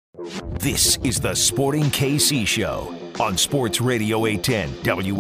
This is the Sporting KC Show on Sports Radio 810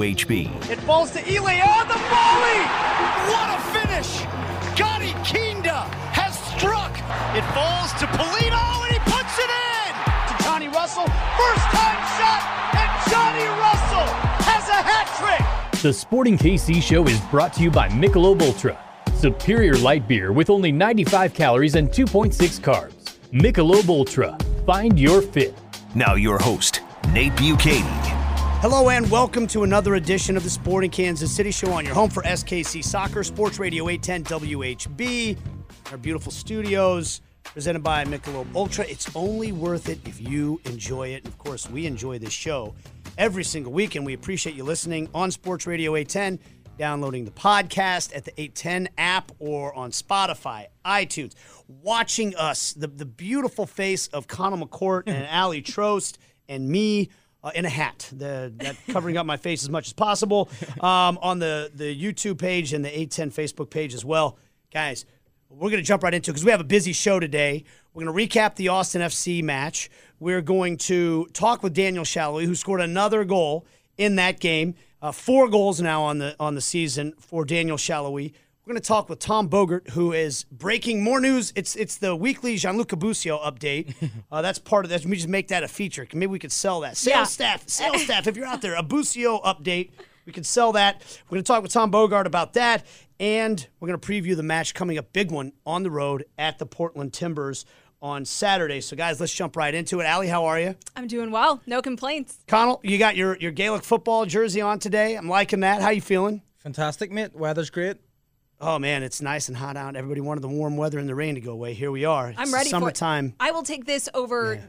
WHB. It falls to Elia on the volley. What a finish. Gotti Kinda has struck. It falls to Polino, and he puts it in. To Johnny Russell. First-time shot, and Johnny Russell has a hat trick. The Sporting KC Show is brought to you by Michelob Ultra. Superior light beer with only 95 calories and 2.6 carbs. Michelob Ultra. Find your fit. Now your host, Nate Bukaty. Hello and welcome to another edition of the Sporting Kansas City Show on your home for SKC Soccer, Sports Radio 810 WHB. Our beautiful studios, presented by Michelob Ultra. It's only worth it if you enjoy it. And of course, we enjoy this show every single week, and we appreciate you listening on Sports Radio 810, downloading the podcast at the 810 app or on Spotify, iTunes, watching us, the beautiful face of Connell McCourt and Ali Trost and me in a hat, that covering up my face as much as possible, on the YouTube page and the 810 Facebook page as well. Guys, we're going to jump right into it because we have a busy show today. We're going to recap the Austin FC match. We're going to talk with Daniel Salloi, who scored another goal in that game. 4 goals now on the season for Daniel Salloi. We're going to talk with Tom Bogert, who is breaking more news. It's the weekly Gianluca Busio update. That's part of this. We just make that a feature. Maybe we could sell that. Sales staff, if you're out there, a Busio update. We could sell that. We're going to talk with Tom Bogert about that, and we're going to preview the match coming up, big one, on the road at the Portland Timbers on Saturday. So, guys, let's jump right into it. Ali, how are you? I'm doing well. No complaints. Connell, you got your Gaelic football jersey on today. I'm liking that. How you feeling? Fantastic, mate. Weather's great. Oh, man, it's nice and hot out. Everybody wanted the warm weather and the rain to go away. Here we are. I'm ready summertime. for it. I will take this over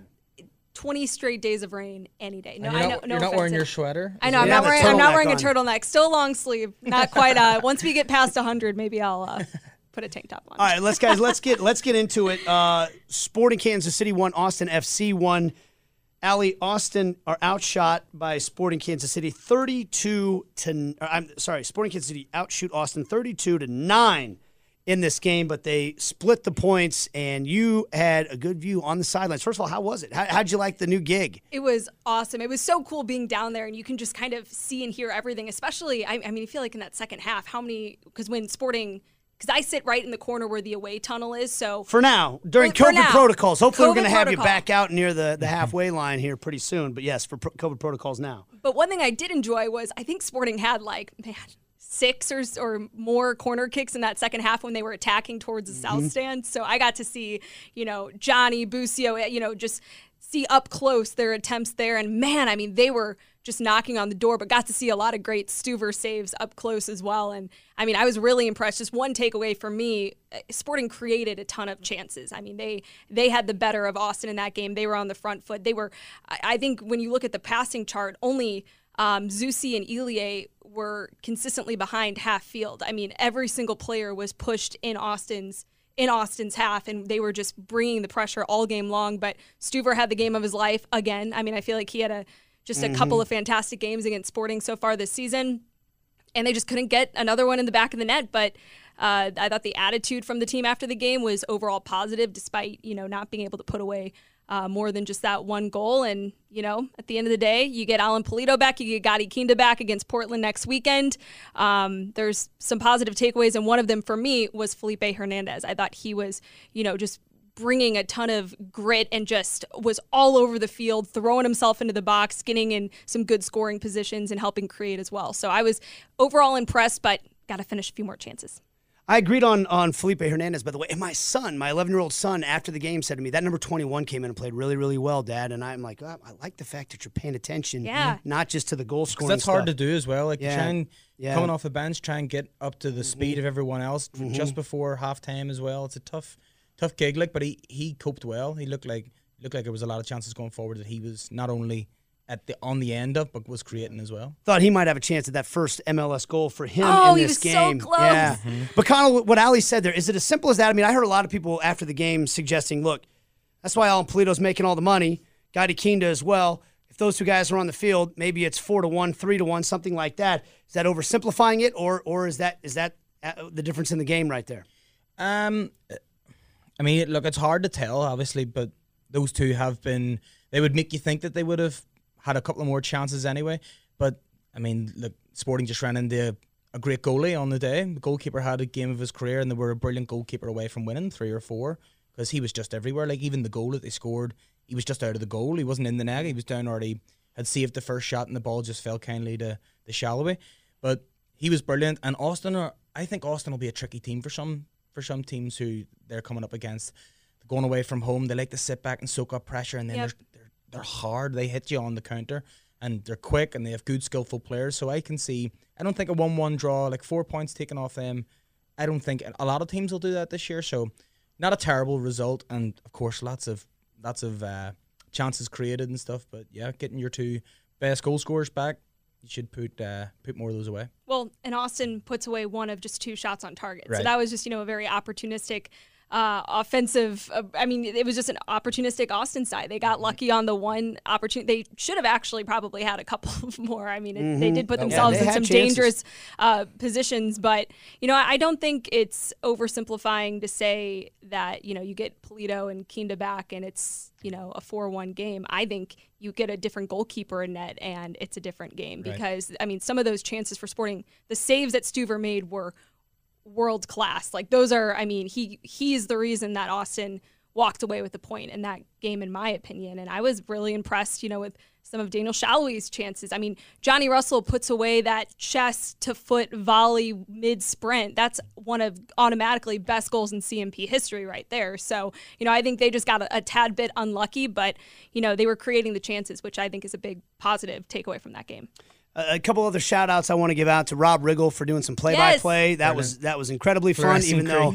20 straight days of rain any day. No, you're not wearing your sweater? I know. I'm not wearing a turtleneck. Still long sleeve. Not quite. Once we get past 100, maybe I'll put a tank top on. All right, let's get into it. Sporting Kansas City won. Austin FC won. Ali, Austin are outshot by Sporting Kansas City 32 to. Sporting Kansas City outshoot Austin 32-9 in this game, but they split the points. And you had a good view on the sidelines. First of all, how was it? How'd you like the new gig? It was awesome. It was so cool being down there, and you can just kind of see and hear everything. Especially, I mean, I feel like in that second half, because when Sporting. Because I sit right in the corner where the away tunnel is, so... For now, during COVID protocols. Hopefully we're going to have you back out near the halfway line here pretty soon. But yes, for COVID protocols now. But one thing I did enjoy was I think Sporting had 6 or more corner kicks in that second half when they were attacking towards the south stand. So I got to see, Johnny, Busio, just see up close their attempts there. And man, I mean, they were just knocking on the door, but got to see a lot of great Stuver saves up close as well. And I mean, I was really impressed. Just one takeaway for me, Sporting created a ton of chances. I mean, they had the better of Austin in that game. They were on the front foot. They were, I think when you look at the passing chart, only Zusi and Elie were consistently behind half field. I mean, every single player was pushed in Austin's half, and they were just bringing the pressure all game long. But Stuver had the game of his life again. I mean, I feel like he had a couple of fantastic games against Sporting so far this season, and they just couldn't get another one in the back of the net. But I thought the attitude from the team after the game was overall positive, despite not being able to put away more than just that one goal. And at the end of the day, you get Alan Polito back, you get Gotti Kinda back against Portland next weekend. There's some positive takeaways, and one of them for me was Felipe Hernandez. I thought he was just bringing a ton of grit and just was all over the field, throwing himself into the box, getting in some good scoring positions and helping create as well. So I was overall impressed, but got to finish a few more chances. I agreed on Felipe Hernandez, by the way. And my son, my 11-year-old son, after the game said to me, that number 21 came in and played really, really well, Dad. And I'm like, I like the fact that you're paying attention, not just to the goal scoring that's stuff. Hard to do as well. Like, coming off the bench, try and get up to the speed of everyone else just before halftime as well. It's a tough gig, but he coped well. He looked like there was a lot of chances going forward that he was not only on the end of, but was creating as well. Thought he might have a chance at that first MLS goal for him in this game. Oh, he was so close. Yeah. But Connell, what Ali said there, is it as simple as that? I mean, I heard a lot of people after the game suggesting, look, that's why Alan Polito's making all the money, Gotti Kinda as well. If those two guys are on the field, maybe it's 4-1, 3-1, something like that. Is that oversimplifying it, or is that the difference in the game right there? I mean, look, it's hard to tell, obviously, but those two have been. They would make you think that they would have had a couple of more chances anyway. But I mean, look, Sporting just ran into a great goalie on the day. The goalkeeper had a game of his career, and they were a brilliant goalkeeper away from winning 3 or 4 because he was just everywhere. Like even the goal that they scored, he was just out of the goal. He wasn't in the net. He was down already. Had saved the first shot, and the ball just fell kindly to Shalaway. But he was brilliant. And I think Austin will be a tricky team for some teams who they're coming up against. Going away from home, they like to sit back and soak up pressure, and then they're hard. They hit you on the counter, and they're quick, and they have good, skillful players. So I don't think a 1-1 draw, like 4 points taken off them, I don't think a lot of teams will do that this year. So not a terrible result, and of course lots of chances created and stuff. But yeah, getting your 2 best goal scorers back, you should put more of those away. Well, and Austin puts away 1 of just 2 shots on target. Right. So that was just, a very opportunistic offensive. It was just an opportunistic Austin side. They got lucky on the 1 opportunity. They should have actually probably had a couple more. I mean, they did put themselves in some dangerous positions. But, I don't think it's oversimplifying to say that, you get Polito and Kinda back and it's, a 4-1 game. I think you get a different goalkeeper in net and it's a different game because, some of those chances for Sporting, the saves that Stuver made were world class. Like those are, he's the reason that Austin walked away with the point in that game, in my opinion. And I was really impressed, with some of Daniel Shalaway's chances. Johnny Russell puts away that chest to foot volley mid sprint. That's one of automatically best goals in CMP history right there. So, I think they just got a tad bit unlucky, but, they were creating the chances, which I think is a big positive takeaway from that game. A couple other shout-outs I want to give out to Rob Riggle for doing some play-by-play. Yes. That was incredibly fun, even though,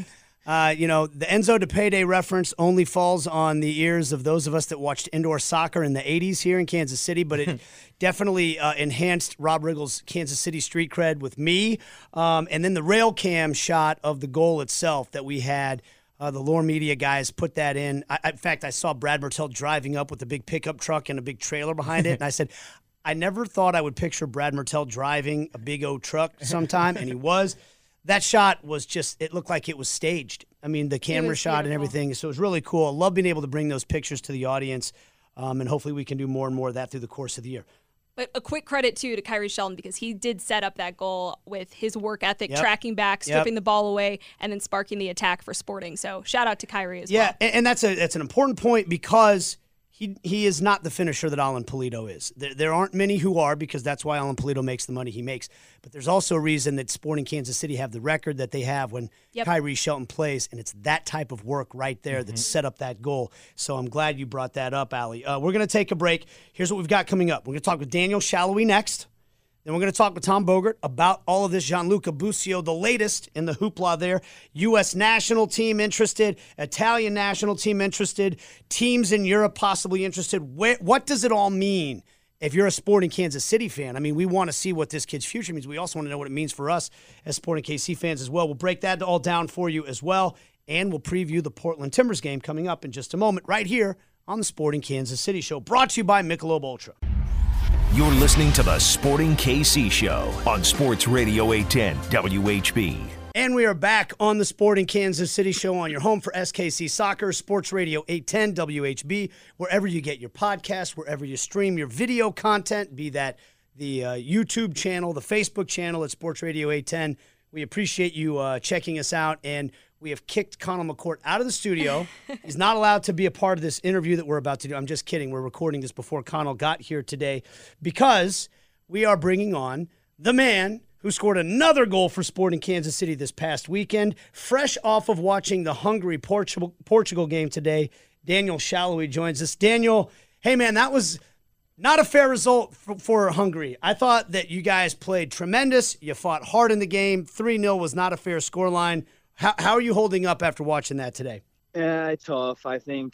the Enzo de Payday reference only falls on the ears of those of us that watched indoor soccer in the 80s here in Kansas City, but it definitely enhanced Rob Riggle's Kansas City street cred with me. And then the rail cam shot of the goal itself that we had. The Lore Media guys put that in. In fact, I saw Brad Martell driving up with a big pickup truck and a big trailer behind it, and I said, I never thought I would picture Brad Martell driving a big old truck sometime, and he was. That shot was just, it looked like it was staged. The camera shot and everything, so it was really cool. I love being able to bring those pictures to the audience, and hopefully we can do more and more of that through the course of the year. But a quick credit, too, to Kyrie Shelton because he did set up that goal with his work ethic, tracking back, stripping the ball away, and then sparking the attack for Sporting. So shout out to Kyrie as well. Yeah, and that's an important point because he is not the finisher that Alan Polito is. There aren't many who are because that's why Alan Polito makes the money he makes. But there's also a reason that Sporting Kansas City have the record that they have when Kyrie Shelton plays, and it's that type of work right there that set up that goal. So I'm glad you brought that up, Ali. We're going to take a break. Here's what we've got coming up. We're going to talk with Daniel Shalaway next. Then we're going to talk with Tom Bogert about all of this. Gianluca Busio, the latest in the hoopla there. U.S. national team interested. Italian national team interested. Teams in Europe possibly interested. What does it all mean if you're a Sporting Kansas City fan? We want to see what this kid's future means. We also want to know what it means for us as Sporting KC fans as well. We'll break that all down for you as well. And we'll preview the Portland Timbers game coming up in just a moment right here on the Sporting Kansas City Show. Brought to you by Michelob Ultra. You're listening to the Sporting KC Show on Sports Radio 810 WHB. And we are back on the Sporting Kansas City Show on your home for SKC Soccer, Sports Radio 810 WHB, wherever you get your podcasts, wherever you stream your video content, be that the YouTube channel, the Facebook channel at Sports Radio 810. We appreciate you checking us out, and we have kicked Connell McCourt out of the studio. He's not allowed to be a part of this interview that we're about to do. I'm just kidding. We're recording this before Connell got here today because we are bringing on the man who scored another goal for Sporting Kansas City this past weekend, fresh off of watching the Hungary-Portugal game today. Daniel Shalaway joins us. Daniel, hey, man, that was not a fair result for Hungary. I thought that you guys played tremendous. You fought hard in the game. 3-0 was not a fair scoreline. How are you holding up after watching that today? Yeah, it's tough. I think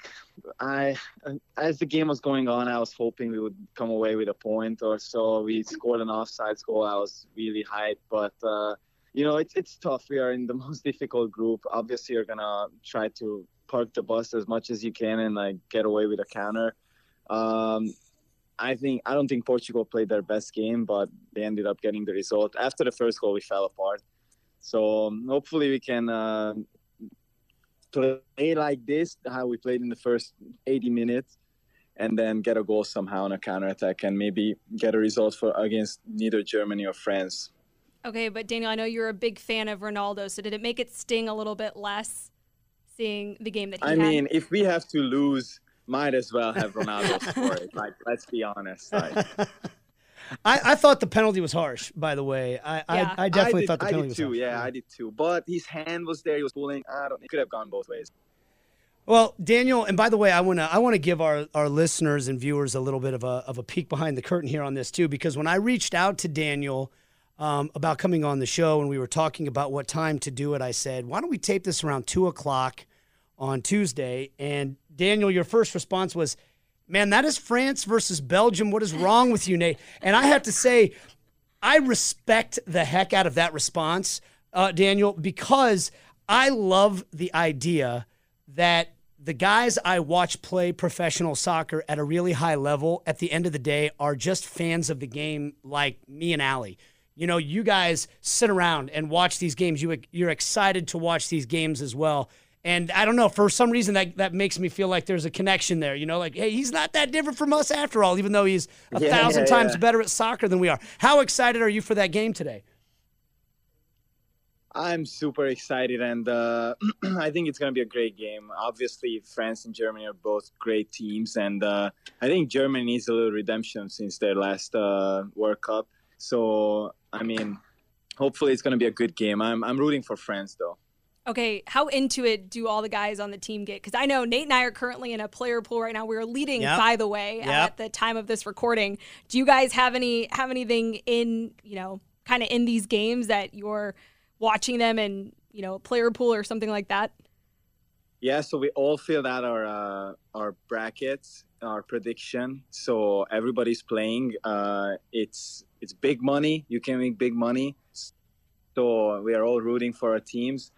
as the game was going on, I was hoping we would come away with a point or so. We scored an offside goal. I was really hyped, but it's tough. We are in the most difficult group. Obviously, you're gonna try to park the bus as much as you can and get away with a counter. I don't think Portugal played their best game, but they ended up getting the result. After the first goal, we fell apart. So hopefully we can play like this, how we played in the first 80 minutes, and then get a goal somehow on a counterattack and maybe get a result against neither Germany or France. Okay, but Daniel, I know you're a big fan of Ronaldo, so did it make it sting a little bit less seeing the game that he had? I mean, if we have to lose, might as well have Ronaldo score it. Like, let's be honest. Like, I thought the penalty was harsh, by the way. I definitely thought the penalty was harsh. Yeah, I did too. But his hand was there. He was pulling. It could have gone both ways. Well, Daniel, and by the way, I want to give our listeners and viewers a little bit of a peek behind the curtain here on this too, because when I reached out to Daniel about coming on the show and we were talking about what time to do it, I said, why don't we tape this around 2:00 on Tuesday? And Daniel, your first response was, man, that is France versus Belgium. What is wrong with you, Nate? And I have to say, I respect the heck out of that response, Daniel, because I love the idea that the guys I watch play professional soccer at a really high level at the end of the day are just fans of the game like me and Allie. You know, you guys sit around and watch these games. You're excited to watch these games as well. And I don't know, for some reason that makes me feel like there's a connection there. You know, like, hey, he's not that different from us after all, even though he's 1,000 times better at soccer than we are. How excited are you for that game today? I'm super excited, and I think it's going to be a great game. Obviously, France and Germany are both great teams, and I think Germany needs a little redemption since their last World Cup. So, I mean, hopefully it's going to be a good game. I'm rooting for France, though. Okay, how into it do all the guys on the team get? Because I know Nate and I are currently in a player pool right now. We're leading, by the way, at the time of this recording. Do you guys have anything in, kind of in these games that you're watching them and, player pool or something like that? Yeah, so we all filled out our brackets, our prediction. So everybody's playing. It's big money. You can make big money. So we are all rooting for our teams.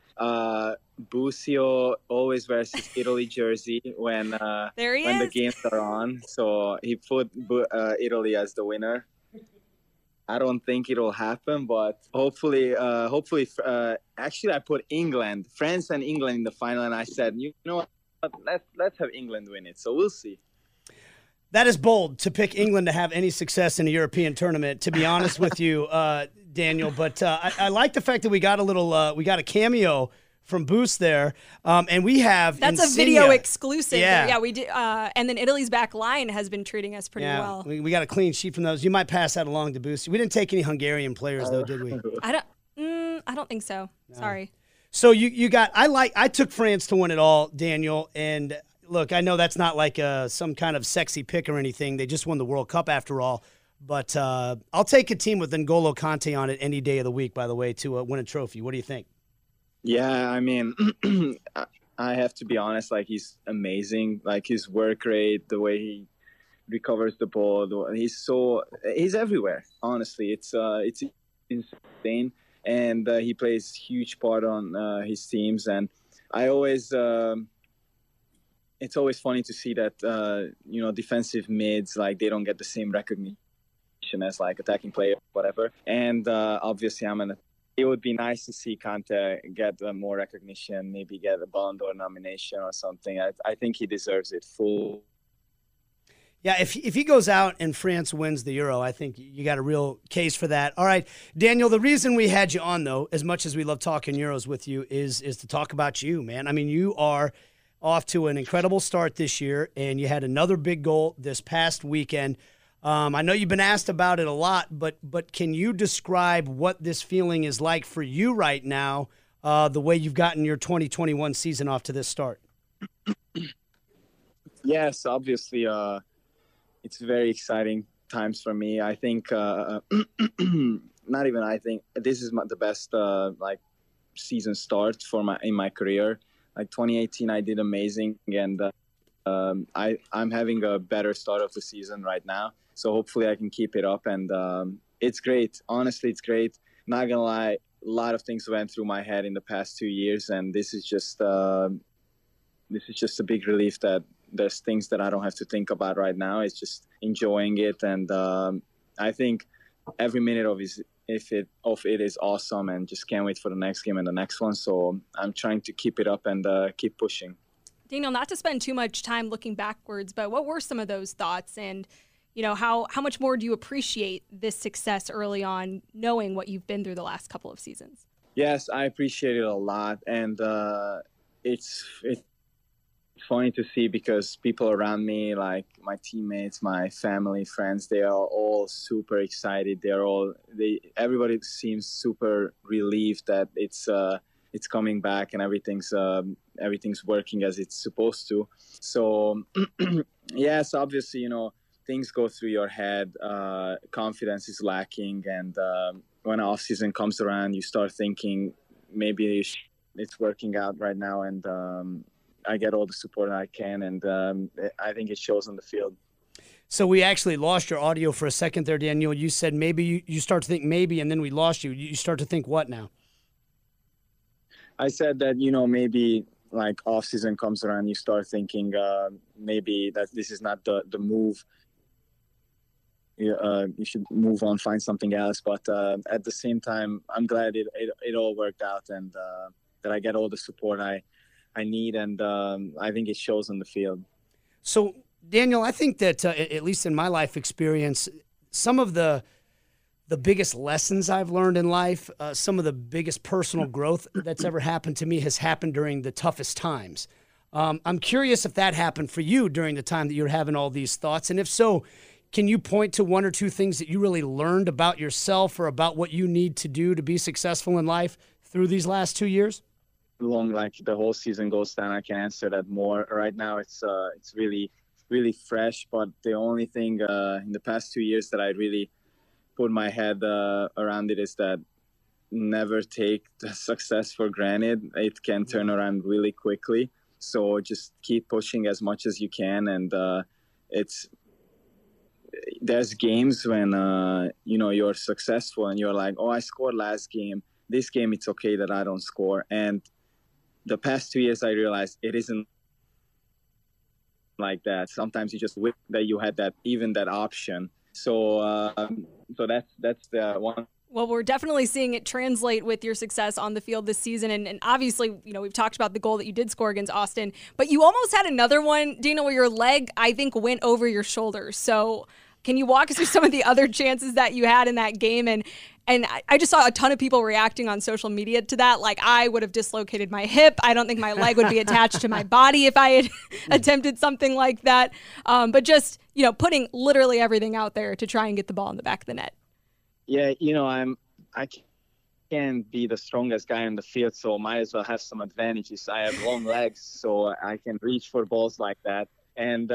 Busio always wears his Italy jersey when the games are on. So he put Italy as the winner. I don't think it'll happen, but hopefully, actually I put England, France and England in the final, and I said, you know what, let's have England win it. So we'll see. That is bold to pick England to have any success in a European tournament, to be honest with you, Daniel. But I like the fact that we got a cameo from Boost there, and we have that's Insigne. A video exclusive. Yeah, we did. And then Italy's back line has been treating us pretty well. We got a clean sheet from those. You might pass that along to Boost. We didn't take any Hungarian players though, did we? I don't think so. No. Sorry. So you got. I took France to win it all, Daniel, and. Look, I know that's not like some kind of sexy pick or anything. They just won the World Cup after all. But I'll take a team with N'Golo Kante on it any day of the week, by the way, to win a trophy. What do you think? Yeah, I mean, I have to be honest. Like, he's amazing. Like, his work rate, the way he recovers the ball, he's everywhere. Honestly, it's insane. And he plays huge part on his teams. And I always... it's always funny to see that, defensive mids, like, they don't get the same recognition as, like, attacking player, whatever. And obviously, it would be nice to see Kante get more recognition, maybe get a Ballon d'Or nomination or something. I think he deserves it full. Yeah, if he goes out and France wins the Euro, I think you got a real case for that. All right, Daniel, the reason we had you on, though, as much as we love talking Euros with you, is to talk about you, man. I mean, you are off to an incredible start this year, and you had another big goal this past weekend. I know you've been asked about it a lot, but can you describe what this feeling is like for you right now, the way you've gotten your 2021 season off to this start? Yes, obviously, it's very exciting times for me. I think, not even I think, this is the best season start in my career. Like 2018, I did amazing, and I'm having a better start of the season right now. So hopefully I can keep it up, and it's great. Honestly, it's great. Not gonna lie, a lot of things went through my head in the past 2 years, and this is just a big relief that there's things that I don't have to think about right now. It's just enjoying it, and I think every minute of it is awesome, and just can't wait for the next game and the next one. So I'm trying to keep it up and keep pushing. Daniel, not to spend too much time looking backwards, but what were some of those thoughts? And, how much more do you appreciate this success early on, knowing what you've been through the last couple of seasons? Yes, I appreciate it a lot. And it's funny to see because people around me, like my teammates, my family, friends, they are all super excited. Everybody seems super relieved that it's coming back and everything's working as it's supposed to. So yes, obviously, things go through your head. Confidence is lacking, and when off season comes around, you start thinking maybe it's working out right now, and I get all the support I can, and I think it shows on the field. So we actually lost your audio for a second there, Daniel. You said maybe you start to think maybe, and then we lost you. You start to think what now? I said that, maybe like off season comes around, you start thinking maybe that this is not the move. You should move on, find something else. But at the same time, I'm glad it all worked out, and that I get all the support I need, and I think it shows on the field. So, Daniel, I think that at least in my life experience, some of the biggest lessons I've learned in life, some of the biggest personal growth that's ever happened to me has happened during the toughest times. I'm curious if that happened for you during the time that you're having all these thoughts, and if so, can you point to one or two things that you really learned about yourself or about what you need to do to be successful in life through these last 2 years? Long like the whole season goes down, I can answer that more. Right now, it's really, really fresh. But the only thing in the past 2 years that I really put my head around it is that never take the success for granted. It can turn around really quickly. So just keep pushing as much as you can, and there's games when you're successful and you're like, oh, I scored last game. This game, it's okay that I don't score. And the past 2 years, I realized it isn't like that. Sometimes you just wish that you had that option. So that's the one. Well, we're definitely seeing it translate with your success on the field this season. And obviously, we've talked about the goal that you did score against Austin, but you almost had another one, Daniel, where your leg, I think, went over your shoulder. So can you walk us through some of the other chances that you had in that game? And I just saw a ton of people reacting on social media to that. Like, I would have dislocated my hip. I don't think my leg would be attached to my body if I had attempted something like that. But just, putting literally everything out there to try and get the ball in the back of the net. Yeah, I can't be the strongest guy on the field, so might as well have some advantages. I have long legs, so I can reach for balls like that. And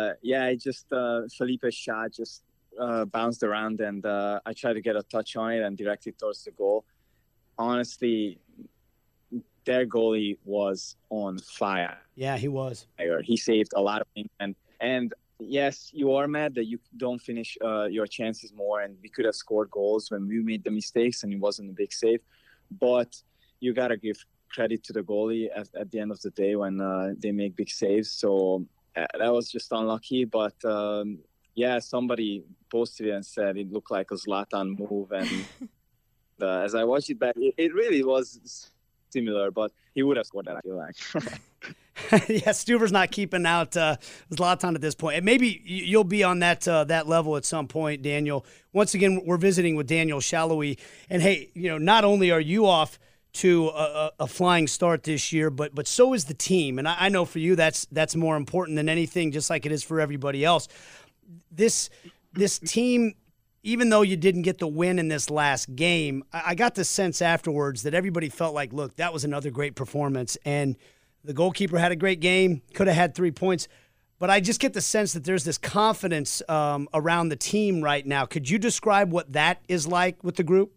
Felipe's shot just bounced around, and I tried to get a touch on it and direct it towards the goal. Honestly, their goalie was on fire. Yeah, he was. He saved a lot of things, and yes, you are mad that you don't finish your chances more, and we could have scored goals when we made the mistakes and it wasn't a big save. But you got to give credit to the goalie at the end of the day when they make big saves. So that was just unlucky. But, somebody posted it and said it looked like a Zlatan move. And as I watched it back, it really was similar, but he would have scored that, I feel like. Yeah, Stuver's not keeping out Zlatan at this point. And maybe you'll be on that level at some point, Daniel. Once again, we're visiting with Daniel Salloi. And, hey, not only are you off to a flying start this year, but so is the team. And I know for you that's more important than anything, just like it is for everybody else. This team, even though you didn't get the win in this last game, I got the sense afterwards that everybody felt like, look, that was another great performance. And the goalkeeper had a great game, could have had 3 points. But I just get the sense that there's this confidence around the team right now. Could you describe what that is like with the group?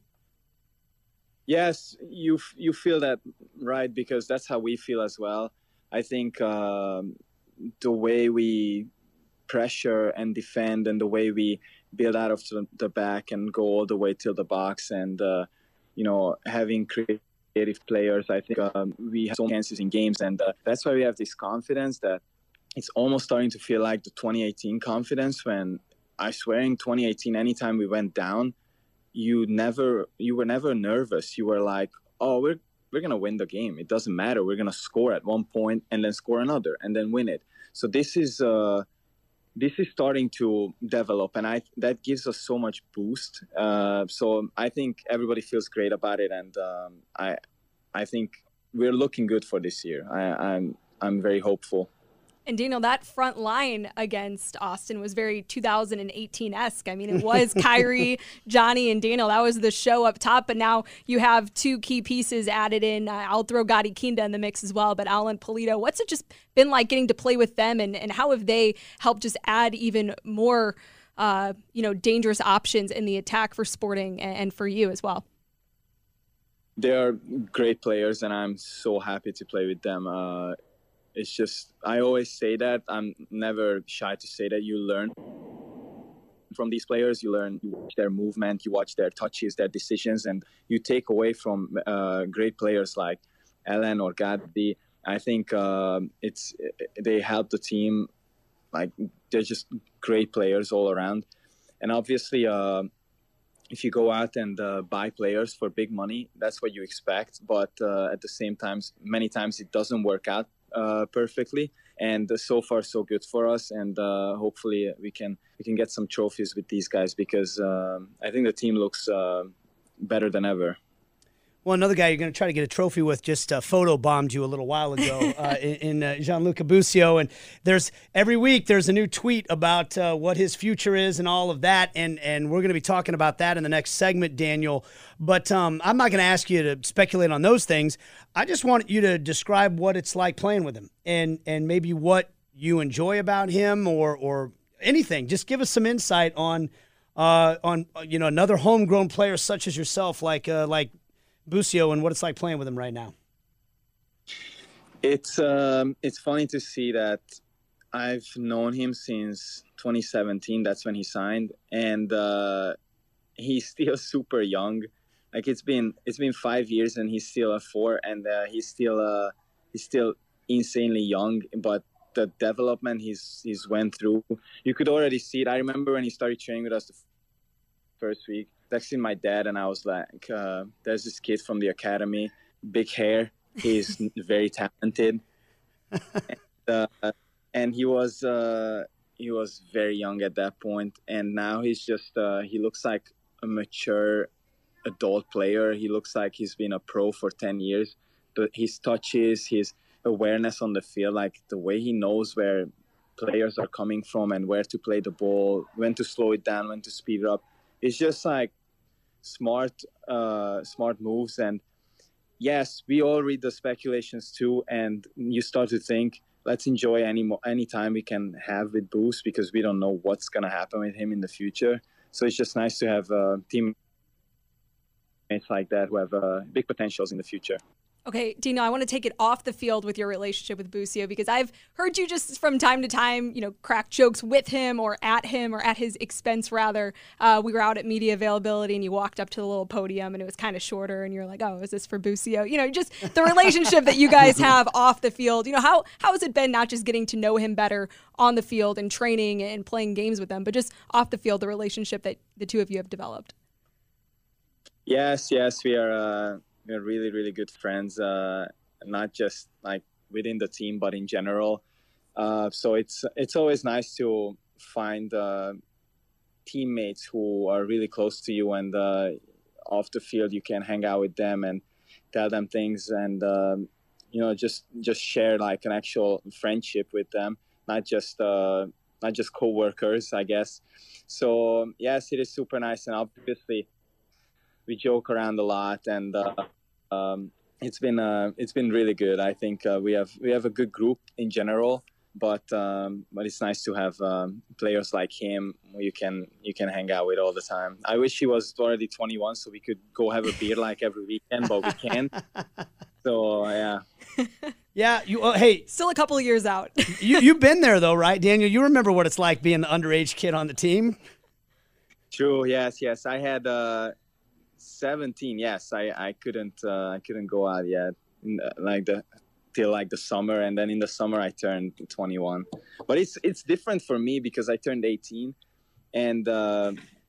Yes, you feel that, right, because that's how we feel as well. I think the way we pressure and defend and the way we build out of the back and go all the way till the box and, having creative players, I think we have some chances in games. And that's why we have this confidence that it's almost starting to feel like the 2018 confidence when I swear in 2018, anytime we went down, you were never nervous. You were like, oh, we're gonna win the game. It doesn't matter. We're gonna score at one point and then score another and then win it. So this is starting to develop, and that gives us so much boost. So I think everybody feels great about it, and I think we're looking good for this year. I'm very hopeful. And Daniel, that front line against Austin was very 2018-esque. I mean, it was Kyrie, Johnny, and Daniel. That was the show up top. But now you have two key pieces added in. I'll throw Gadi Kinda in the mix as well. But Alan Pulido, what's it just been like getting to play with them? And how have they helped just add even more, dangerous options in the attack for Sporting and for you as well? They are great players, and I'm so happy to play with them. It's just, I always say that. I'm never shy to say that. You learn from these players. You watch their movement, you watch their touches, their decisions, and you take away from great players like Alan or Gadi. I think they help the team. Like, they're just great players all around. And obviously, if you go out and buy players for big money, that's what you expect. But at the same time, many times it doesn't work out perfectly, and so far so good for us, and hopefully we can get some trophies with these guys, because I think the team looks better than ever. Well, another guy you're going to try to get a trophy with just photo bombed you a little while ago in Gianluca Busio. And every week there's a new tweet about what his future is and all of that. And we're going to be talking about that in the next segment, Daniel. But I'm not going to ask you to speculate on those things. I just want you to describe what it's like playing with him and maybe what you enjoy about him or anything. Just give us some insight on another homegrown player such as yourself, like Busio, and what it's like playing with him right now. It's funny to see that I've known him since 2017. That's when he signed, and he's still super young. Like, it's been 5 years, and he's still a 4, and he's still insanely young. But the development he's went through, you could already see it. I remember when he started training with us the first week, texting my dad, and I was like, there's this kid from the academy, big hair, he's very talented. And he was very young at that point, and now he's just he looks like a mature adult player. He looks like he's been a pro for 10 years. But his touches, his awareness on the field, like the way he knows where players are coming from and where to play the ball, when to slow it down, when to speed it up. It's just like smart moves. And yes, we all read the speculations too, and you start to think, let's enjoy any time we can have with Boost, because we don't know what's going to happen with him in the future. So it's just nice to have teammates like that who have big potentials in the future. Okay, Dino, I want to take it off the field with your relationship with Busio, because I've heard you just from time to time, crack jokes with him or at his expense, rather. We were out at media availability and you walked up to the little podium and it was kind of shorter and you're like, oh, is this for Busio? Just the relationship that you guys have off the field. How has it been not just getting to know him better on the field and training and playing games with them, but just off the field, the relationship that the two of you have developed? Yes, we are really, really good friends, not just like within the team, but in general. So it's always nice to find teammates who are really close to you, and off the field you can hang out with them and tell them things, and just share like an actual friendship with them, not just co-workers, I guess. So yes, it is super nice, and obviously we joke around a lot, and it's been really good. I think we have a good group in general, but it's nice to have players like him who you can hang out with all the time. I wish he was already 21 so we could go have a beer like every weekend, but we can't. So yeah. Yeah, hey, still a couple of years out. You've been there though, right, Daniel? You remember what it's like being the underage kid on the team? True. Yes. I had 17. Yes, I couldn't go out yet, till the summer, and then in the summer I turned 21. But it's different for me because I turned 18, and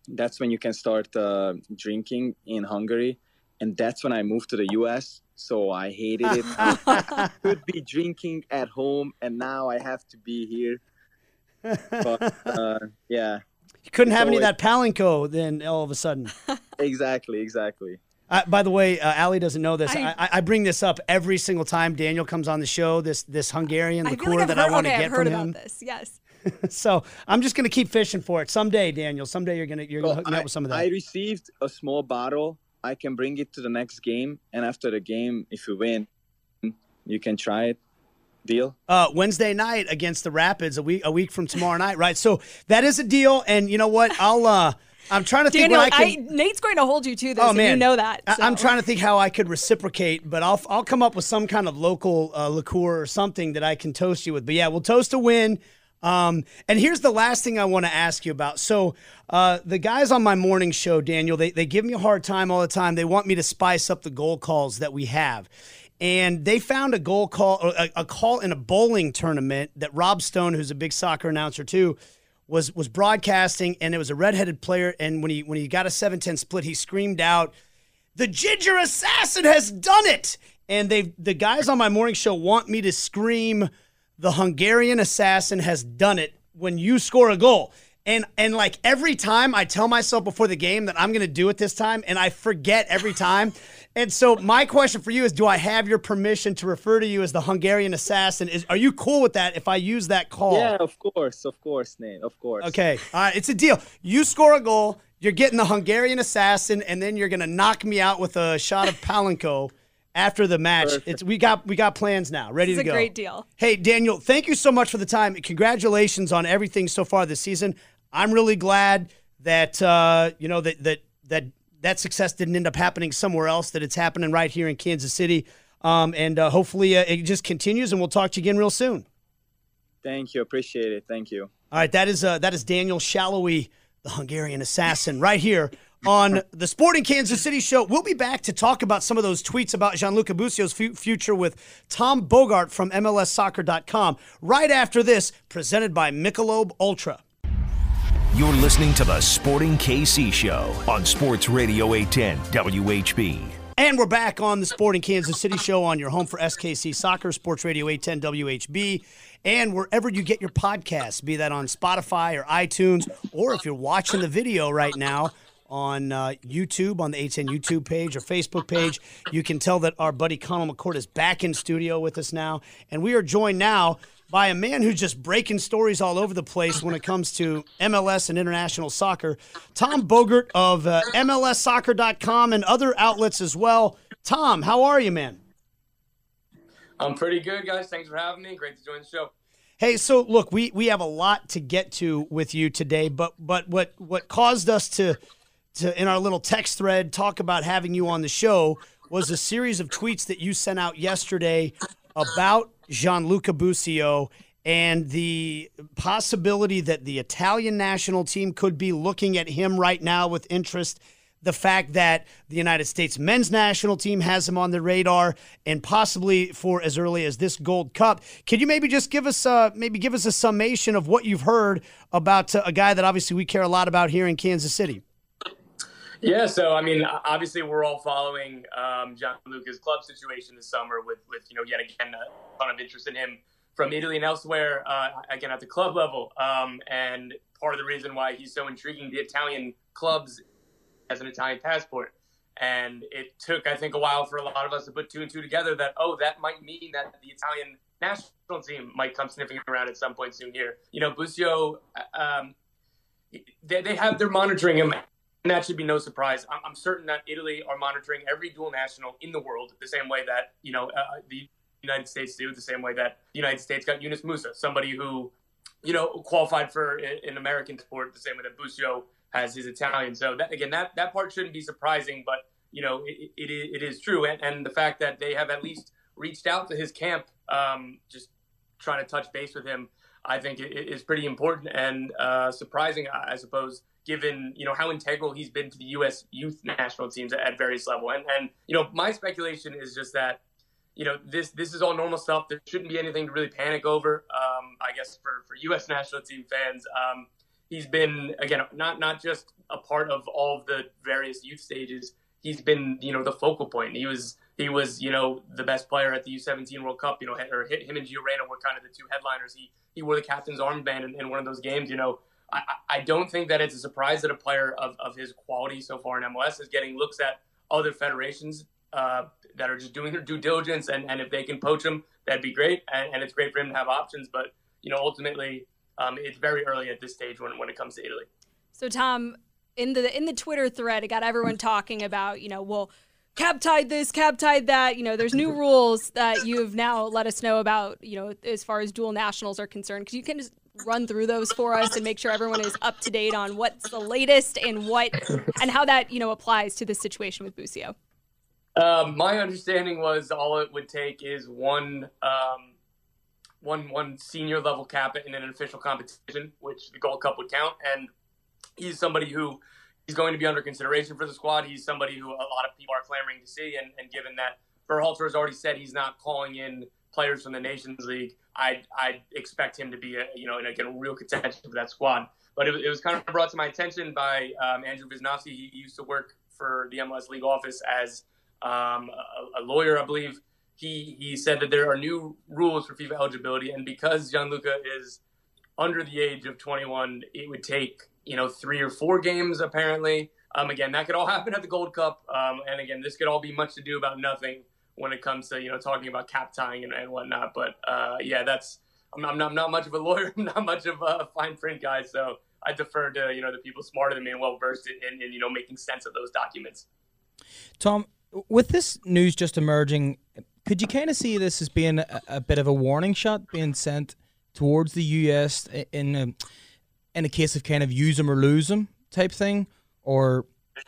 that's when you can start drinking in Hungary. And that's when I moved to the U.S., so I hated it. I could be drinking at home, and now I have to be here. But, yeah. You couldn't have any of that Palinko then all of a sudden. Exactly. By the way, Allie doesn't know this. I bring this up every single time Daniel comes on the show, this Hungarian liqueur that I want to get from him. About this. Yes. So I'm just going to keep fishing for it. Someday, Daniel, you're going to hook me up with some of that. I received a small bottle. I can bring it to the next game, and after the game, if you win, you can try it. Deal? Wednesday night against the Rapids, a week from tomorrow night, right? So that is a deal, and you know what? I'm trying to think Daniel, what I can. Nate's going to hold you to this, oh, man. and you know that. So. I'm trying to think how I could reciprocate, but I'll come up with some kind of local liqueur or something that I can toast you with. But yeah, we'll toast a win. And here's the last thing I want to ask you about. So the guys on my morning show, Daniel, they give me a hard time all the time. They want me to spice up the goal calls that we have. And they found a goal call, or a call in a bowling tournament that Rob Stone, who's a big soccer announcer too, was broadcasting, and it was a redheaded player. And when he got a 7-10 split, he screamed out, "The Ginger Assassin has done it!" And the guys on my morning show want me to scream, "The Hungarian Assassin has done it" when you score a goal. And like every time I tell myself before the game that I'm going to do it this time, and I forget every time. And so my question for you is, do I have your permission to refer to you as the Hungarian Assassin? Are you cool with that if I use that call? Yeah, of course, Nate, of course. Okay, all right, it's a deal. You score a goal, you're getting the Hungarian Assassin, and then you're going to knock me out with a shot of Palinko after the match. We got plans now, ready to go. It's a great deal. Hey, Daniel, thank you so much for the time. Congratulations on everything so far this season. I'm really glad that that success didn't end up happening somewhere else, that it's happening right here in Kansas City. And hopefully it just continues, and we'll talk to you again real soon. Thank you. Appreciate it. Thank you. All right, that is Daniel Shallowy, the Hungarian Assassin, right here on the Sporting Kansas City show. We'll be back to talk about some of those tweets about Gianluca Busio's future with Tom Bogart from MLSsoccer.com right after this, presented by Michelob Ultra. You're listening to the Sporting KC Show on Sports Radio 810 WHB. And we're back on the Sporting Kansas City show on your home for SKC Soccer, Sports Radio 810 WHB, and wherever you get your podcasts, be that on Spotify or iTunes, or if you're watching the video right now on YouTube, on the 810 YouTube page or Facebook page, you can tell that our buddy Connell McCourt is back in studio with us now, and we are joined now by a man who's just breaking stories all over the place when it comes to MLS and international soccer, Tom Bogart of MLSsoccer.com and other outlets as well. Tom, how are you, man? I'm pretty good, guys. Thanks for having me. Great to join the show. Hey, so look, we have a lot to get to with you today, but what caused us to in our little text thread talk about having you on the show was a series of tweets that you sent out yesterday about Gianluca Busio and the possibility that the Italian national team could be looking at him right now with interest, the fact that the United States men's national team has him on the radar, and possibly for as early as this Gold Cup. Can you maybe just give us a summation of what you've heard about a guy that obviously we care a lot about here in Kansas City? Yeah, so I mean, obviously we're all following Gianluca's club situation this summer with yet again a ton of interest in him from Italy and elsewhere, again at the club level. And part of the reason why he's so intriguing to Italian clubs as an Italian passport. And it took, I think, a while for a lot of us to put two and two together that that might mean that the Italian national team might come sniffing around at some point soon here. Busio, they're monitoring him. And that should be no surprise. I'm certain that Italy are monitoring every dual national in the world the same way that, the United States do, the same way that the United States got Yunus Musa, somebody who, qualified for an American sport the same way that Busio has his Italian. So that part shouldn't be surprising, but, it is true. And the fact that they have at least reached out to his camp, just trying to touch base with him, I think it is pretty important and surprising, I suppose, given, how integral he's been to the U.S. youth national teams at various levels. And my speculation is just that, this is all normal stuff. There shouldn't be anything to really panic over, I guess, for U.S. national team fans. he's been, again, not just a part of all of the various youth stages. He's been, the focal point. He was, the best player at the U17 World Cup, or him and Gio Reyna were kind of the two headliners. He wore the captain's armband in one of those games. I don't think that it's a surprise that a player of his quality so far in MLS is getting looks at other federations that are just doing their due diligence, and if they can poach him, that'd be great, and it's great for him to have options. But ultimately, it's very early at this stage when it comes to Italy. So Tom, in the Twitter thread, it got everyone talking about cap tied this, cap tied that. There's new rules that you've now let us know about. As far as dual nationals are concerned, because you can just run through those for us and make sure everyone is up to date on what's the latest and how that applies to the situation with Busio. My understanding was all it would take is one senior level cap in an official competition, which the Gold Cup would count. And he's somebody who he's going to be under consideration for the squad. He's somebody who a lot of people are clamoring to see. And given that Berhalter has already said he's not calling in players from the Nations League, I expect him to be a real contention for that squad. But it was kind of brought to my attention by Andrew Wisnowski. He used to work for the MLS League office as a lawyer, I believe. He said that there are new rules for FIFA eligibility, and because Gianluca is under the age of 21, it would take 3 or 4 games apparently. Again, that could all happen at the Gold Cup, and again, this could all be much to do about nothing when it comes to talking about cap tying and whatnot. But I'm not much of a lawyer, I'm not much of a fine print guy, so I defer to the people smarter than me and well versed in making sense of those documents. Tom, with this news just emerging, could you kind of see this as being a bit of a warning shot being sent towards the US in a case of kind of use them or lose them type thing? Or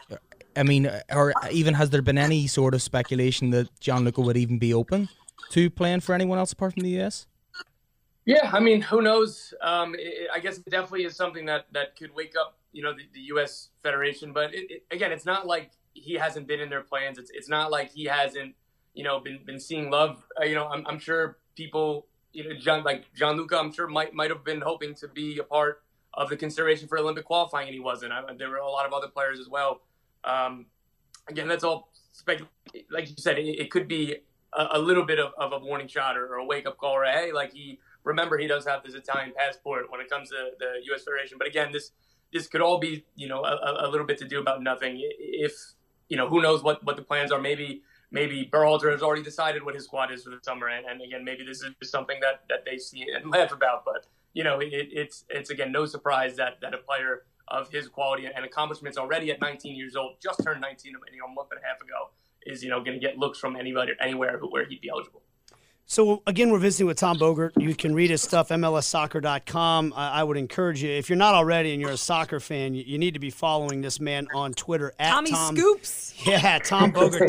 even has there been any sort of speculation that Gianluca would even be open to playing for anyone else apart from the US? Yeah, who knows? I guess it definitely is something that could wake up, the U.S. Federation. But again, it's not like he hasn't been in their plans. It's not like he hasn't, been seeing love. I'm sure people, Gianluca, I'm sure might have been hoping to be a part of the consideration for Olympic qualifying, and he wasn't. There were a lot of other players as well. Again, that's all speculative. Like you said, it could be a little bit of a warning shot or a wake up call, or hey, he does have this Italian passport when it comes to the U.S. Federation. But again, this could all be, a little bit to do about nothing. If, who knows what the plans are. Maybe Berhalter has already decided what his squad is for the summer. And again, maybe this is something that they see and laugh about. But, it's again, no surprise that a player of his quality and accomplishments already at 19 years old, just turned 19 a month and a half ago, is, going to get looks from anybody, anywhere where he'd be eligible. So, again, we're visiting with Tom Bogert. You can read his stuff, MLSsoccer.com. I would encourage you, if you're not already and you're a soccer fan, you need to be following this man on Twitter. Tommy Scoops. Yeah, Tom Bogert,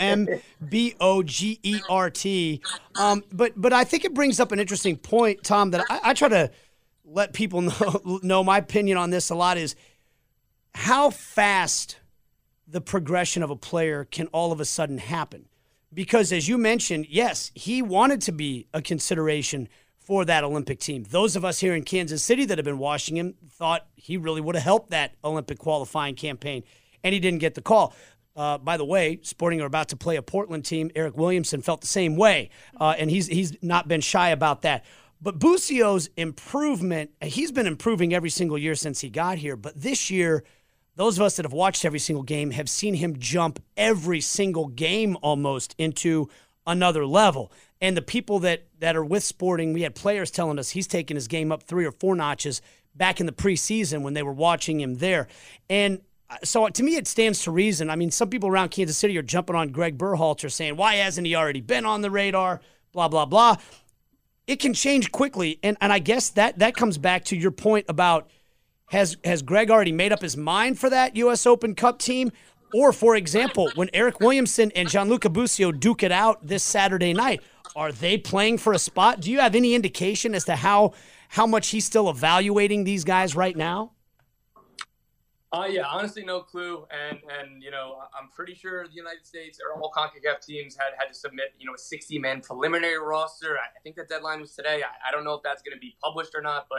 TOMBOGERT. But I think it brings up an interesting point, Tom, that I try to let people know my opinion on this a lot is how fast the progression of a player can all of a sudden happen. Because as you mentioned, yes, he wanted to be a consideration for that Olympic team. Those of us here in Kansas City that have been watching him thought he really would have helped that Olympic qualifying campaign, and he didn't get the call. By the way, Sporting are about to play a Portland team. Eric Williamson felt the same way, and he's not been shy about that. But Busio's improvement, he's been improving every single year since he got here, but this year, those of us that have watched every single game have seen him jump every single game almost into another level. And the people that are with Sporting, we had players telling us he's taken his game up 3 or 4 notches back in the preseason when they were watching him there. And so to me, it stands to reason. Some people around Kansas City are jumping on Greg Berhalter saying, why hasn't he already been on the radar, blah, blah, blah. It can change quickly. And I guess that comes back to your point about Has Greg already made up his mind for that U.S. Open Cup team? Or, for example, when Eric Williamson and Gianluca Busio duke it out this Saturday night, are they playing for a spot? Do you have any indication as to how much he's still evaluating these guys right now? Yeah, honestly, no clue. And I'm pretty sure the United States or all CONCACAF teams had to submit, a 60-man preliminary roster. I think the deadline was today. I don't know if that's going to be published or not, but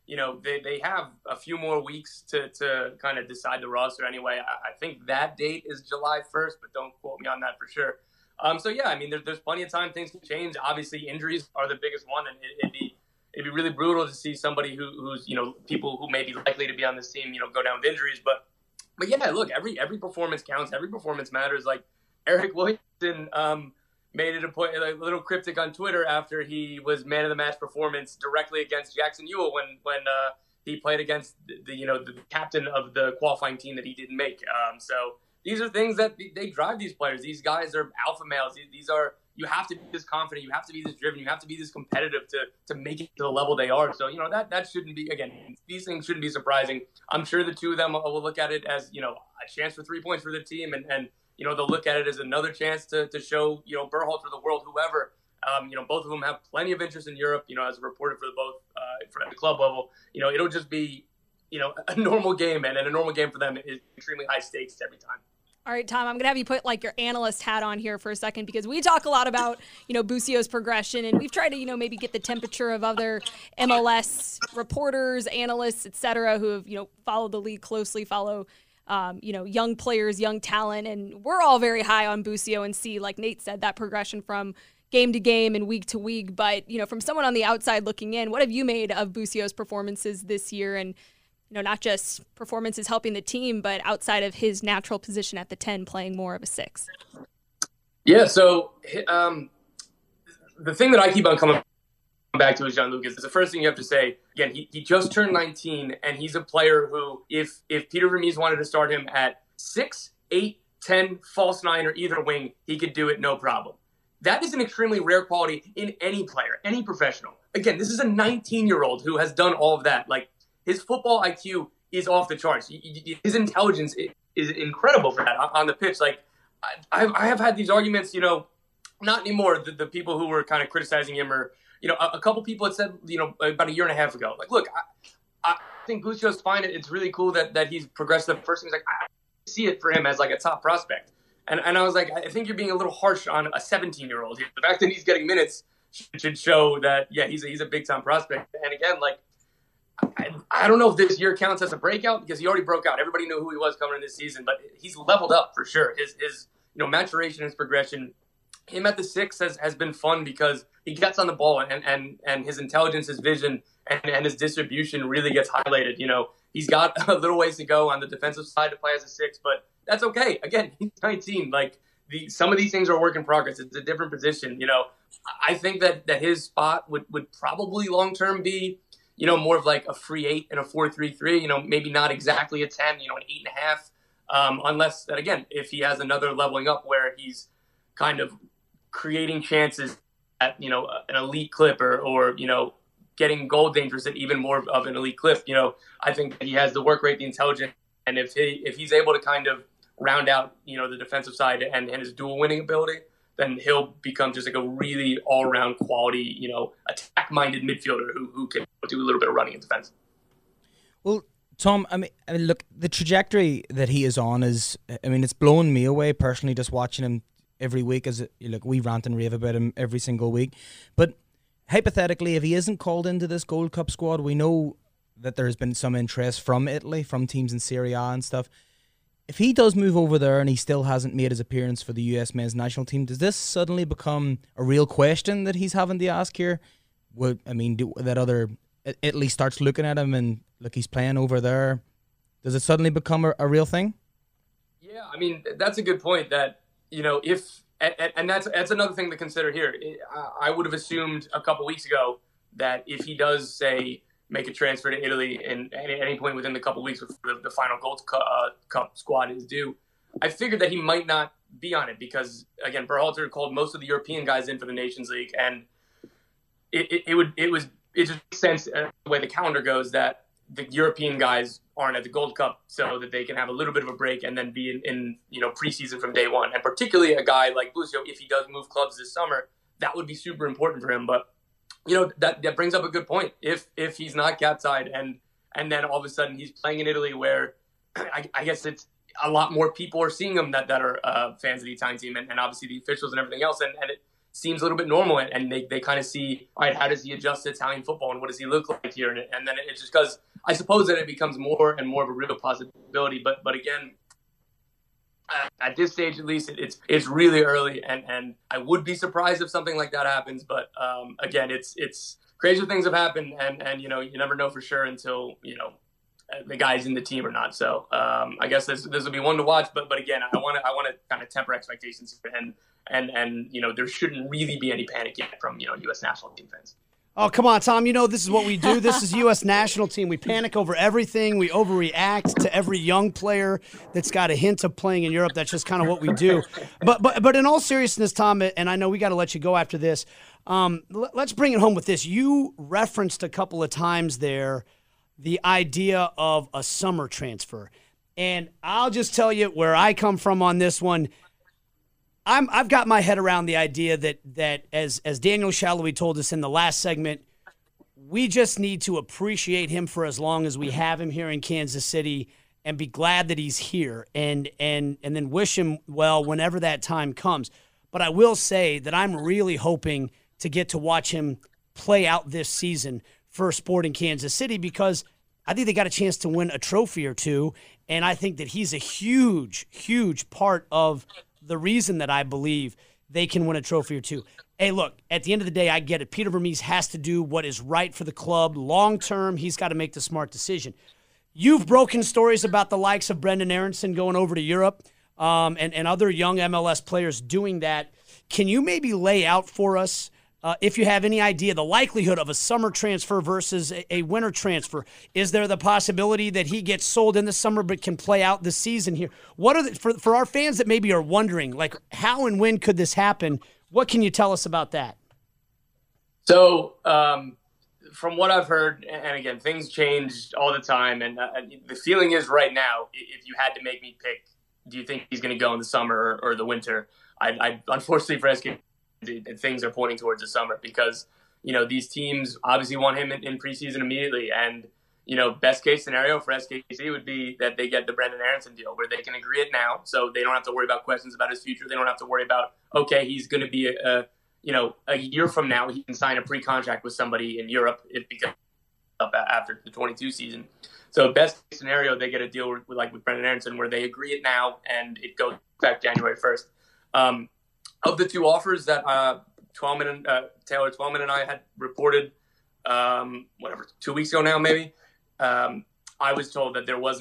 they have a few more weeks to kind of decide the roster anyway. I think that date is July 1st, but don't quote me on that for sure. So yeah, I mean, there's plenty of time. Things can change. Obviously, injuries are the biggest one, and it'd be really brutal to see somebody who's people who may be likely to be on this team go down with injuries. But yeah, look, every performance counts. Every performance matters. Like Eric Williamson made it a little cryptic on Twitter after he was man of the match performance directly against Jackson Ewell when he played against the captain of the qualifying team that he didn't make. So these are things that they drive these players. These guys are alpha males. These are, you have to be this confident. You have to be this driven. You have to be this competitive to make it to the level they are. So, that shouldn't be, again, these things shouldn't be surprising. I'm sure the two of them will look at it as, a chance for 3 points for the team. And they'll look at it as another chance to show, Berhalter, the world, whoever. Both of them have plenty of interest in Europe, as reported for both at the club level. It'll just be, a normal game. And a normal game for them is extremely high stakes every time. All right, Tom, I'm going to have you put your analyst hat on here for a second, because we talk a lot about, Busio's progression, and we've tried to, maybe get the temperature of other MLS reporters, analysts, et cetera, who have, followed the league closely, follow, young players, young talent. And we're all very high on Busio and see, like Nate said, that progression from game to game and week to week. But, from someone on the outside looking in, what have you made of Busio's performances this year? And not just performances helping the team, but outside of his natural position at the 10, playing more of a 6. Yeah, so the thing that I keep on coming back to is Jean-Luc is the first thing you have to say. Again, he just turned 19, and he's a player who, if Peter Vermes wanted to start him at 6, 8, 10, false 9, or either wing, he could do it no problem. That is an extremely rare quality in any player, any professional. Again, this is a 19-year-old who has done all of that. Like, his football IQ is off the charts. His intelligence is incredible for that on the pitch. Like, I have had these arguments, not anymore. The people who were kind of criticizing him, or, a couple people had said, about a year and a half ago, like, look, I think Busio's fine. It's really cool that he's progressed. The first thing is, like, I see it for him as like a top prospect. And I was like, I think you're being a little harsh on a 17-year-old. The fact that he's getting minutes should show that, yeah, he's a big time prospect. And again, like, I don't know if this year counts as a breakout, because he already broke out. Everybody knew who he was coming in this season, but he's leveled up for sure. His maturation, his progression, him at the 6 has been fun, because he gets on the ball and his intelligence, his vision, and his distribution really gets highlighted. He's got a little ways to go on the defensive side to play as a 6, but that's okay. Again, he's 19. Like, some of these things are a work in progress. It's a different position. I think that his spot would probably long term be, more of like a free 8 and a 4-3-3, maybe not exactly a 10, an 8.5, unless that, again, if he has another leveling up where he's kind of creating chances at, an elite clip or getting goal dangerous at even more of an elite clip. I think he has the work rate, the intelligence, and if he's able to kind of round out, the defensive side and his dual winning ability, then he'll become just like a really all-around quality, attack-minded midfielder who can do a little bit of running in defense. Well, Tom, I mean, look, the trajectory that he is on is, it's blowing me away personally, just watching him every week. We rant and rave about him every single week. But hypothetically, if he isn't called into this Gold Cup squad, we know that there has been some interest from Italy, from teams in Serie A and stuff. If he does move over there and he still hasn't made his appearance for the US men's national team, does this suddenly become a real question that he's having to ask here? That other Italy starts looking at him and look, he's playing over there. Does it suddenly become a real thing? Yeah, that's a good point. That and that's another thing to consider here. I would have assumed a couple weeks ago that if he does say make a transfer to Italy and at any point within the couple of weeks before the final Gold Cup squad is due, I figured that he might not be on it, because again, Berhalter called most of the European guys in for the Nations League, and it just makes sense the way the calendar goes that the European guys aren't at the Gold Cup, so that they can have a little bit of a break and then be in preseason from day one. And particularly a guy like Busio, if he does move clubs this summer, that would be super important for him. But that brings up a good point. If he's not cap side and then all of a sudden he's playing in Italy, where I guess it's a lot more people are seeing him that are fans of the Italian team, and obviously the officials and everything else, and seems a little bit normal, and they kind of see, all right, how does he adjust to Italian football, and what does he look like here? And then it's just because I suppose that it becomes more and more of a real possibility. But again, at this stage at least, it's really early, and I would be surprised if something like that happens. But again, it's crazier things have happened, and you never know for sure until the guy's in the team or not. So I guess this will be one to watch. But again, I want to kind of temper expectations here, and there shouldn't really be any panic yet from U.S. national team fans. Oh, come on, Tom. This is what we do. This is U.S. national team. We panic over everything. We overreact to every young player that's got a hint of playing in Europe. That's just kind of what we do. But in all seriousness, Tom, and I know we got to let you go after this, let's bring it home with this. You referenced a couple of times there the idea of a summer transfer. And I'll just tell you where I come from on this one. I've got my head around the idea that as Daniel Shalhoub told us in the last segment, we just need to appreciate him for as long as we have him here in Kansas City and be glad that he's here and then wish him well whenever that time comes. But I will say that I'm really hoping to get to watch him play out this season for Sporting Kansas City because I think they got a chance to win a trophy or two, and I think that he's a huge, huge part of the reason that I believe they can win a trophy or two. Hey, look, at the end of the day, I get it. Peter Vermes has to do what is right for the club. Long term, he's got to make the smart decision. You've broken stories about the likes of Brenden Aaronson going over to Europe and other young MLS players doing that. Can you maybe lay out for us, if you have any idea, the likelihood of a summer transfer versus a winter transfer? Is there the possibility that he gets sold in the summer but can play out the season here? What are for our fans that maybe are wondering, like, how and when could this happen? What can you tell us about that? So, from what I've heard, and again, things change all the time, and the feeling is right now, if you had to make me pick, do you think he's going to go in the summer or the winter? I unfortunately for SK, things are pointing towards the summer because, these teams obviously want him in preseason immediately. And, best case scenario for SKC would be that they get the Brenden Aaronson deal where they can agree it now. So they don't have to worry about questions about his future. They don't have to worry about, okay, he's going to be a year from now, he can sign a pre-contract with somebody in Europe if he comes up after the 22 season. So best case scenario, they get a deal with Brenden Aaronson where they agree it now and it goes back January 1st. Of the two offers that Taylor Twellman and I had reported, 2 weeks ago now maybe, I was told that there was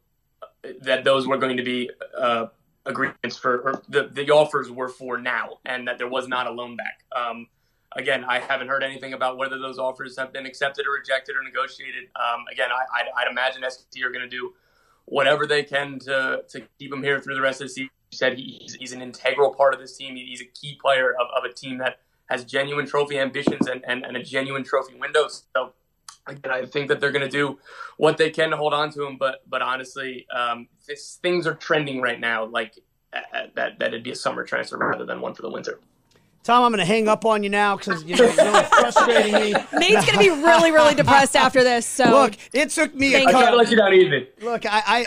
that those were going to be agreements or the offers were for now and that there was not a loan back. Again, I haven't heard anything about whether those offers have been accepted or rejected or negotiated. Again, I'd imagine SKC are going to do whatever they can to keep him here through the rest of the season. You said he's an integral part of this team. He's a key player of a team that has genuine trophy ambitions and a genuine trophy window. So, again, I think that they're going to do what they can to hold on to him. But honestly, things are trending right now like that it'd be a summer transfer rather than one for the winter. Tom, I'm going to hang up on you now because you're really frustrating me. Nate's going to be really, really depressed after this. So look, it took me I can't let you down easy. Look,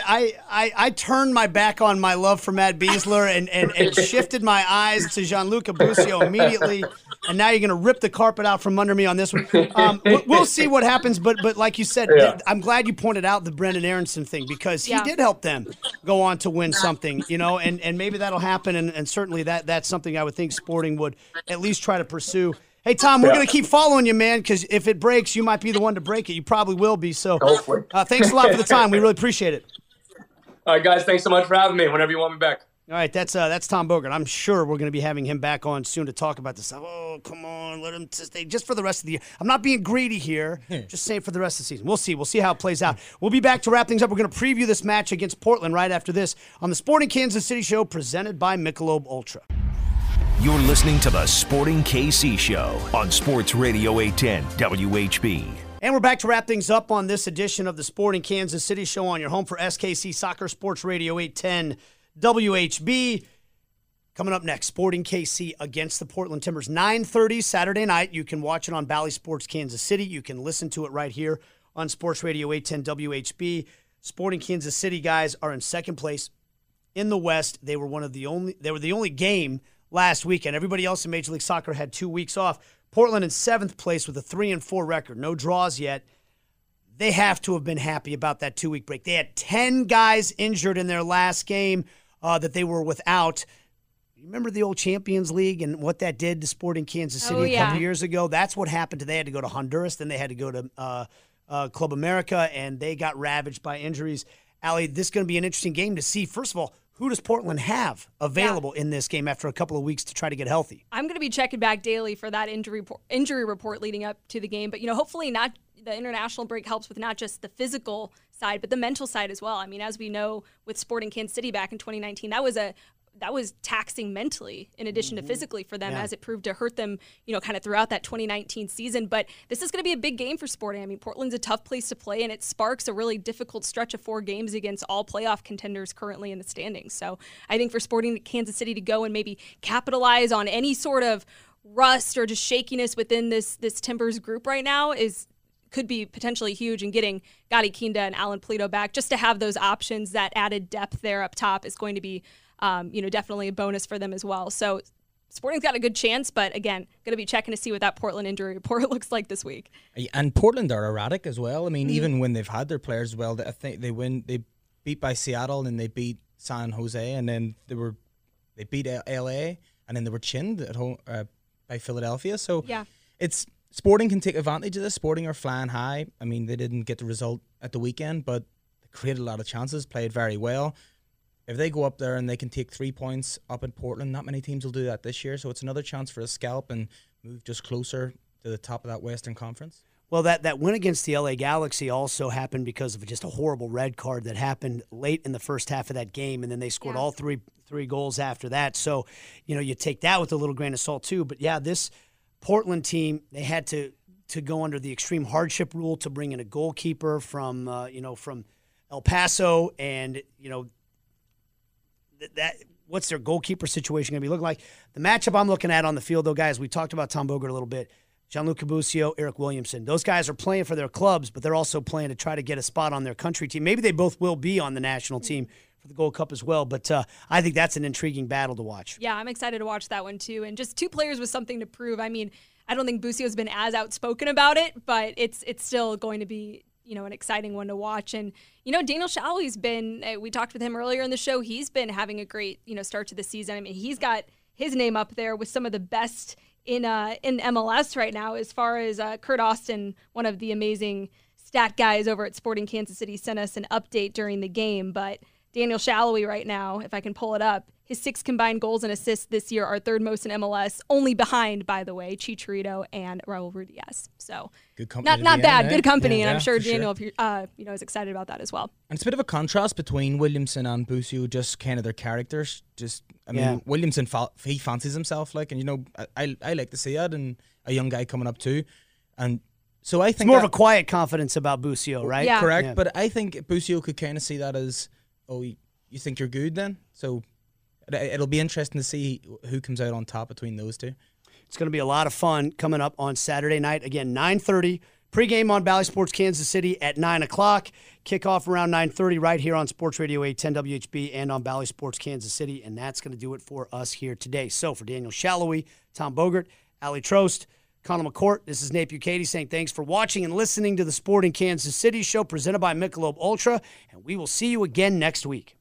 I turned my back on my love for Matt Besler and shifted my eyes to Gianluca Busio immediately. And now you're going to rip the carpet out from under me on this one. We'll see what happens. But like you said, yeah. I'm glad you pointed out the Brenden Aaronson thing because he did help them go on to win something, and maybe that'll happen. And certainly that's something I would think Sporting would at least try to pursue. Hey, Tom, we're going to keep following you, man, because if it breaks, you might be the one to break it. You probably will be. So thanks a lot for the time. We really appreciate it. All right, guys, thanks so much for having me whenever you want me back. All right, that's Tom Bogert. I'm sure we're going to be having him back on soon to talk about this. Oh, come on, let him stay just for the rest of the year. I'm not being greedy here, just saying for the rest of the season. We'll see. We'll see how it plays out. We'll be back to wrap things up. We're going to preview this match against Portland right after this on the Sporting Kansas City Show presented by Michelob Ultra. You're listening to the Sporting KC Show on Sports Radio 810 WHB. And we're back to wrap things up on this edition of the Sporting Kansas City Show on your home for SKC Soccer, Sports Radio 810 WHB. Coming up next, Sporting KC against the Portland Timbers. 9:30 Saturday night. You can watch it on Bally Sports Kansas City. You can listen to it right here on Sports Radio 810 WHB. Sporting Kansas City guys are in second place in the West. They were the only game last weekend. Everybody else in Major League Soccer had 2 weeks off. Portland in 7th place with a 3-4 record. No draws yet. They have to have been happy about that 2-week break. They had 10 guys injured in their last game that they were without. You remember the old Champions League and what that did to Sporting Kansas City a couple years ago? That's what happened. They had to go to Honduras. Then they had to go to Club America, and they got ravaged by injuries. Allie, this is going to be an interesting game to see. First of all, who does Portland have available in this game after a couple of weeks to try to get healthy? I'm going to be checking back daily for that injury report leading up to the game. But, hopefully not. The international break helps with not just the physical side, but the mental side as well. I mean, as we know with Sporting Kansas City back in 2019, that was taxing mentally in addition to physically for them, as it proved to hurt them, kind of throughout that 2019 season. But this is going to be a big game for Sporting. I mean, Portland's a tough place to play, and it sparks a really difficult stretch of 4 games against all playoff contenders currently in the standings. So I think for Sporting Kansas City to go and maybe capitalize on any sort of rust or just shakiness within this Timbers group right now could be potentially huge, and getting Gadi Kinda and Alan Polito back just to have those options, that added depth there up top is going to be definitely a bonus for them as well. So Sporting's got a good chance, but again, going to be checking to see what that Portland injury report looks like this week. And Portland are erratic as well. I mean, even when they've had their players well, I think they beat by Seattle, and they beat San Jose, and then they beat LA, and then they were chinned at home by Philadelphia. So it's Sporting can take advantage of this. Sporting are flying high. I mean, they didn't get the result at the weekend, but they created a lot of chances, played very well. If they go up there and they can take 3 points up in Portland, not many teams will do that this year. So it's another chance for a scalp and move just closer to the top of that Western Conference. Well, that win against the LA Galaxy also happened because of just a horrible red card that happened late in the first half of that game, and then they scored all three goals after that. So, you take that with a little grain of salt too. But this Portland team, they had to go under the extreme hardship rule to bring in a goalkeeper from El Paso, and that what's their goalkeeper situation going to be looking like? The matchup I'm looking at on the field, though, guys, we talked about Tom Bogert a little bit. Gianluca Busio, Eric Williamson. Those guys are playing for their clubs, but they're also playing to try to get a spot on their country team. Maybe they both will be on the national team for the Gold Cup as well, but I think that's an intriguing battle to watch. Yeah, I'm excited to watch that one too. And just 2 players with something to prove. I mean, I don't think Busio's been as outspoken about it, but it's still going to be an exciting one to watch. And Daniel Shalhoub's been, we talked with him earlier in the show, he's been having a great start to the season. I mean, he's got his name up there with some of the best in MLS right now, as far as Kurt Austin, one of the amazing stat guys over at Sporting Kansas City, sent us an update during the game. But Daniel Shalhoub right now, if I can pull it up, his 6 combined goals and assists this year are 3rd most in MLS, only behind, by the way, Chicharito and Raul Ruidiaz. So good company, not bad, good company, and I'm sure Daniel is excited about that as well. And it's a bit of a contrast between Williamson and Busio, just kind of their characters. Williamson, he fancies himself, and I like to see that, and a young guy coming up too. And so I think it's more of a quiet confidence about Busio, right? Yeah. Correct, but I think Busio could kind of see that as, you think you're good then? So it'll be interesting to see who comes out on top between those two. It's going to be a lot of fun coming up on Saturday night. Again, 9:30. Pregame on Bally Sports Kansas City at 9 o'clock. Kickoff around 9:30 right here on Sports Radio 810 WHB and on Bally Sports Kansas City. And that's going to do it for us here today. So for Daniel Shalhoub, Tom Bogert, Allie Trost, Connell McCourt, this is Nate Bukaty saying thanks for watching and listening to the Sporting Kansas City show presented by Michelob Ultra. And we will see you again next week.